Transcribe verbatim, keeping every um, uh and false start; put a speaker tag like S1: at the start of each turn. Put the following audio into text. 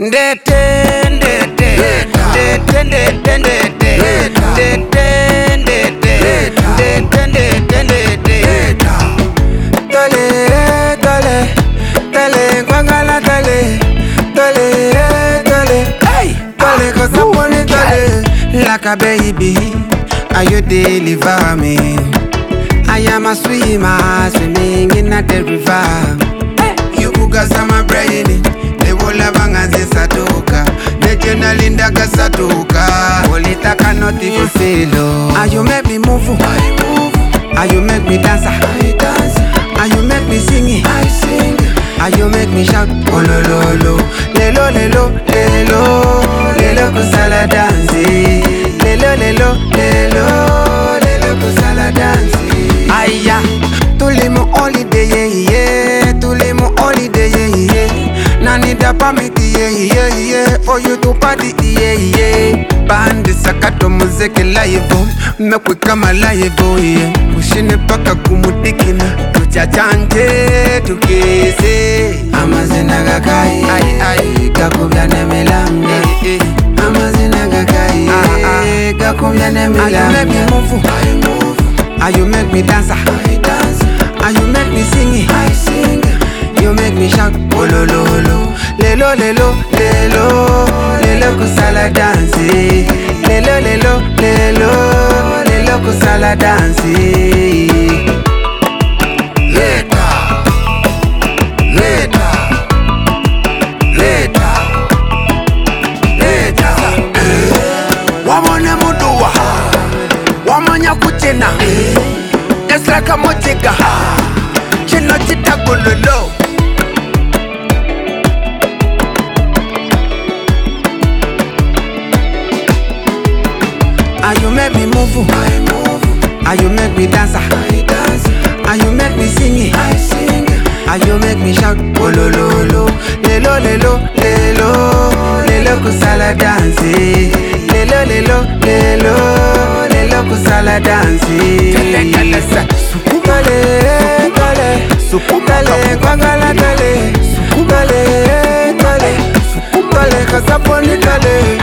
S1: Like a baby, are you deliver me? I am a swimmer, swimming in a river. You ugasa my brain, the wola bangaze satoka, the journalinda gasatoka. Olita cannot even fail. Are you make me move? I move. Are you make me dance? I dance. Are you make me sing? I sing. Are you make me shout? Oh lo lo lo, lelo lelo lelo, lelo kusala dance. Lelo lelo lelo, lelo kusala dance. Aya, tulimo holiday yeah yeah, tulimo holiday yeah yeah. Nani da pamiti yeah yeah yeah, for you to party yeah yeah. Bandi sakato muziki live, mekwe kama live yeah. Kushine paka kumudikina, tuchachanje tukese. Amazina gakai, ay ay, kakubya nemelamne. Amazina gakai, ay kakubya nemelamne. Are you make me move? I move. Are you make me dance? I dance. Are you make me sing? I sing. You make me shout, oh lo lo lo, lelo lelo lelo, lelo kusala dance. Lelo lelo lelo, lelo kusala dance. Leta, leta, leta, leta. Wamone muduwa, wamanya kuchena, nesraka motiga, chino chita gulolo. Are you make me move? I move. Are you make me dance? I dance. Are you make me sing? I sing. Are you make me shout? Oh lo lo lo, lelo lelo lelo, lelo kusala dance. Lelo lelo lelo, lelo kusala dance. Kale kale sa, sukubale kale, sukubale kwangala kale, sukubale kale, sukubale kasaponi kale.